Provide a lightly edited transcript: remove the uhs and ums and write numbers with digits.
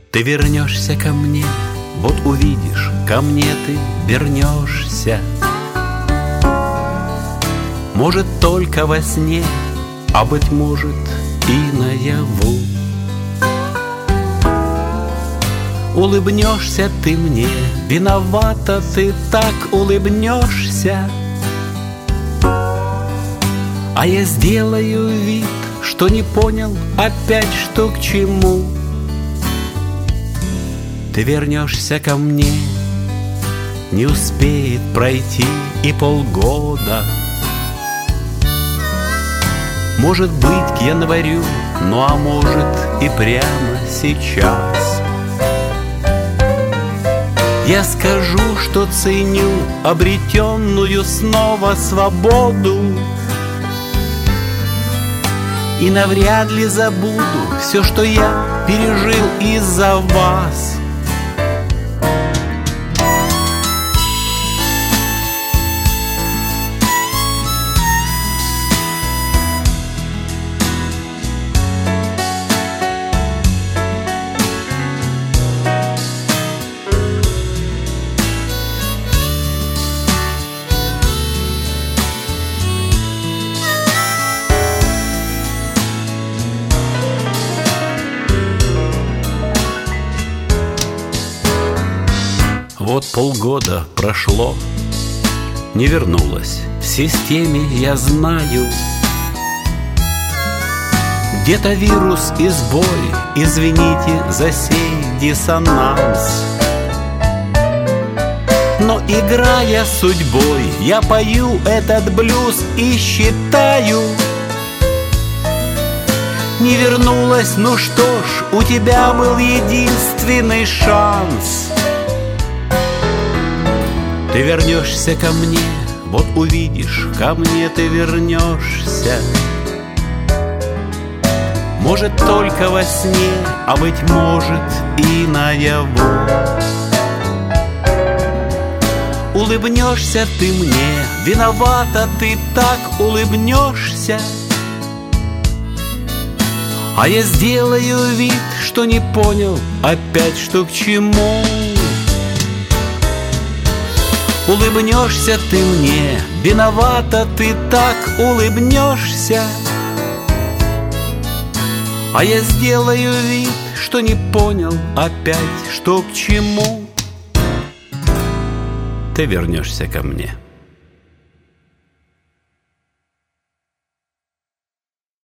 Ты вернешься ко мне, вот увидишь, ко мне ты вернешься. Может, только во сне, а быть может и наяву. Улыбнешься ты мне, виновата ты так улыбнешься. А я сделаю вид, что не понял опять, что к чему. Ты вернешься ко мне, не успеет пройти и полгода. Может быть, к январю, ну а может и прямо сейчас. Я скажу, что ценю обретенную снова свободу, и навряд ли забуду все, что я пережил из-за вас. Вот полгода прошло, не вернулась в системе, я знаю. Где-то вирус и сбой, извините за сей диссонанс. Но играя судьбой, я пою этот блюз и считаю: не вернулась, ну что ж, у тебя был единственный шанс. Ты вернешься ко мне, вот увидишь, ко мне ты вернешься. Может, только во сне, а быть может и наяву. Улыбнешься ты мне, виновата ты так улыбнешься. А я сделаю вид, что не понял опять, что к чему. Улыбнешься ты мне, виновата ты так улыбнешься. А я сделаю вид, что не понял опять, что к чему. Ты вернешься ко мне.